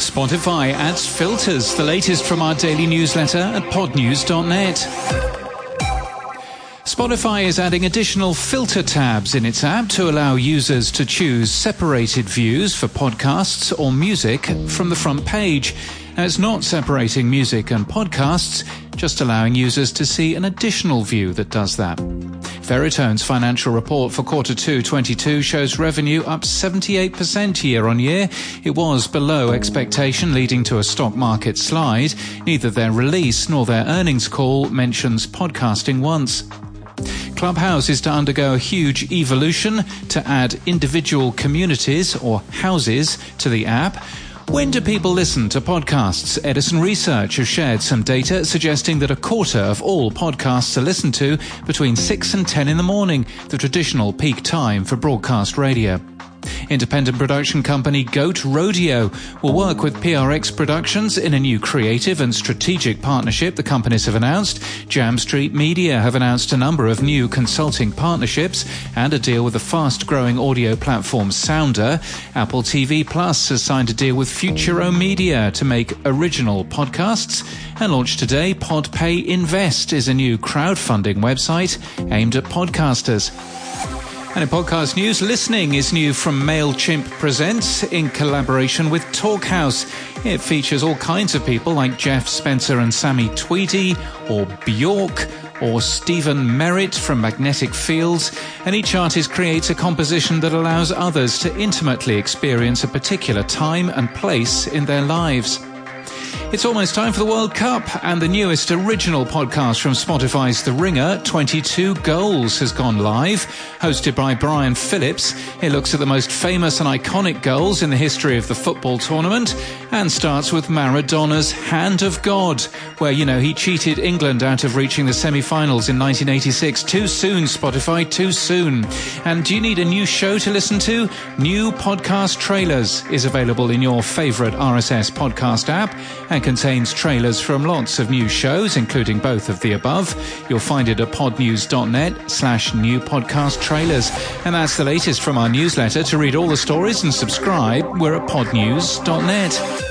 Spotify adds filters, the latest from our daily newsletter at podnews.net. Spotify is adding additional filter tabs in its app to allow users to choose separated views for podcasts or music from the front page. Now, it's not separating music and podcasts, just allowing users to see an additional view that does that. Veritone's financial report for Q2 22 shows revenue up 78% year-on-year. It was below expectation, leading to a stock market slide. Neither their release nor their earnings call mentions podcasting once. Clubhouse is to undergo a huge evolution to add individual communities or houses to the app. When do people listen to podcasts? Edison Research has shared some data suggesting that a quarter of all podcasts are listened to between 6 and 10 in the morning, the traditional peak time for broadcast radio. Independent production company Goat Rodeo will work with PRX Productions in a new creative and strategic partnership the companies have announced. Jam Street Media have announced a number of new consulting partnerships and a deal with the fast-growing audio platform Sounder. Apple TV Plus has signed a deal with Futuro Media to make original podcasts. And launched today, PodPay Invest is a new crowdfunding website aimed at podcasters. And in podcast news, listening is new from MailChimp Presents in collaboration with Talkhouse. It features all kinds of people like Jeff Spencer and Sammy Tweedy, or Bjork, or Stephen Merritt from Magnetic Fields, and each artist creates a composition that allows others to intimately experience a particular time and place in their lives. It's almost time for the World Cup, and the newest original podcast from Spotify's The Ringer, 22 Goals, has gone live. Hosted by Brian Phillips, it looks at the most famous and iconic goals in the history of the football tournament, and starts with Maradona's Hand of God, where, he cheated England out of reaching the semi-finals in 1986. Too soon, Spotify, too soon. And do you need a new show to listen to? New Podcast Trailers is available in your favourite RSS podcast app, and contains trailers from lots of new shows, including both of the above. You'll find it at podnews.net/new podcast trailers. And that's the latest from our newsletter. To read all the stories and subscribe, we're at podnews.net.